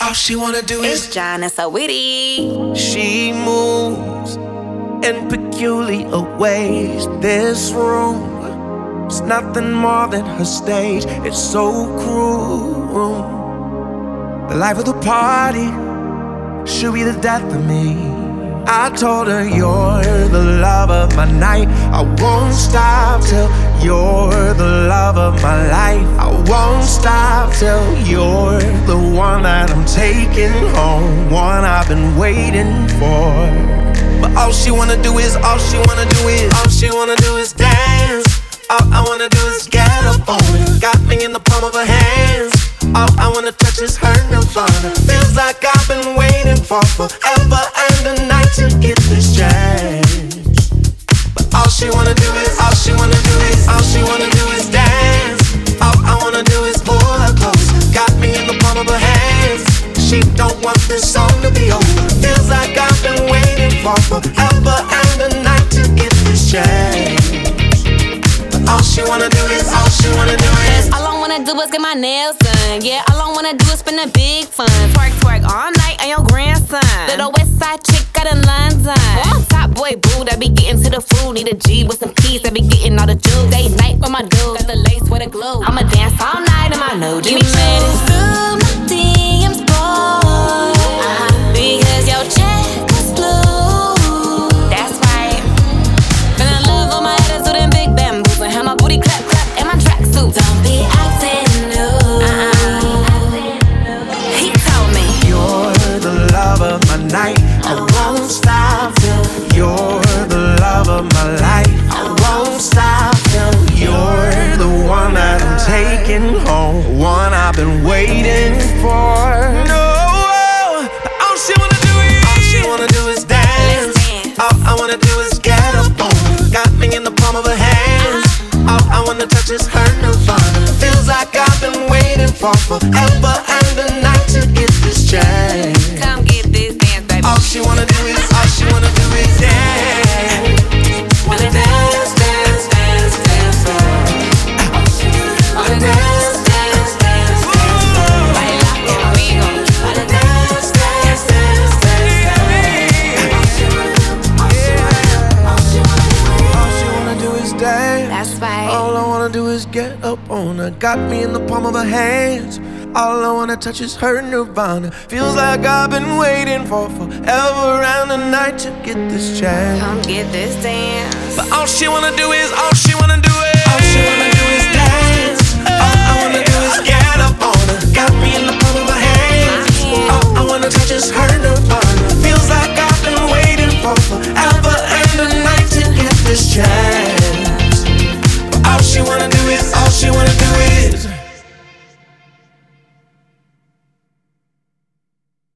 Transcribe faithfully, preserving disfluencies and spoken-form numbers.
All she wanna do It's is John and so witty. She moves in peculiar ways. This room is nothing more than her stage. It's so cruel. The life of the party should be the death of me. I told her you're the love of my night. I won't stop till you're the love of my life. I won't stop till you're the one that I'm taking home, one I've been waiting for. But all she wanna do is, all she wanna do is, all she wanna do is dance. All I wanna do is get up on it. Got me in the palm of her hands. All I wanna touch is her nirvana. Feels like I've been waiting for forever and a night to get this chance. But all she wanna do is, all she wanna do is, all she wanna do is dance. All I wanna do is pull her close. Got me in the palm of her hands. She don't want this song to be over. Feels like I've been waiting for forever and a night to get this chance. All she wanna do is, all she wanna do is. All I wanna do is get my nails done. Yeah, all I wanna do is spend a big fun. Twerk, twerk all night on your grandson. Little west side chick out in London. Oh, top boy boo that be getting to the food. Need a G with some keys that be getting all the juice. Date night with my dude, got the lace with a glue. I'ma dance all night in my new jeans. You made it through my D Ms, boy. Uh-huh. Because your check was blue. That's right. Fell in love with my attitude and big bamboos. And have my booty clap, clap, and my tracksuit. Don't be acting new. Uh-uh. He told me you're the love of my night. I won't stop till you're the love of my life. I won't stop till you're the one that I'm taking home, one I've been waiting for. No, all she wanna do is, all she wanna do is dance. All I wanna do is get up on her. Got me in the palm of her hands. All I wanna touch is her nirvana. Feels like I've been waiting for forever and a night to get this chance. come get this dance, baby. All she wanna do is, all she wanna do is dance. Wanna dance, dance, dance, dance, dance. Wanna dance, dance, dance, dance. Baila conmigo. Wanna dance, dance, dance, dance. All she wanna do is dance. That's right. All I wanna do is get up on her. Got me in the palm of her hands. All I wanna touch is her nirvana. Feels like I've been waiting for forever and a night to get this chance. Come get this dance. But all she wanna do is, all she wanna do is, all she wanna do is dance. All I wanna do is get up on her. Got me in the